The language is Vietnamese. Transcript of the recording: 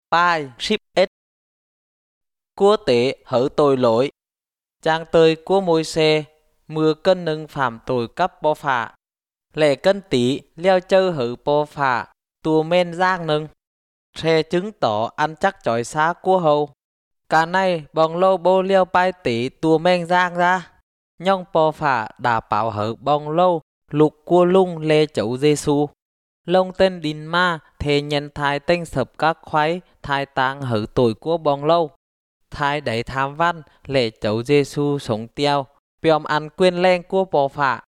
Pai ship ít. Cua tế hở tội lỗi. Trang tơi của môi xe. Mưa cân nâng phạm tội cấp bó phạ. Lệ cân tí leo chơi hở bó phạ. Tùa men giang nâng. Xe chứng tỏ ăn chắc chói xá của hầu. Cả này bong lâu bô leo pai tí tùa men giang ra. Nhong bó phạ đã bảo hở bong lâu. Lục cua lung lê chấu Giê-xu. Lông tên đinh ma thề nhân thai tên sập các khoái thai tang hở tuổi của bong lâu. Thai đẩy tham văn lệ chấu Giê-xu sống tiêu. Biom ăn quyên len của bò phạ.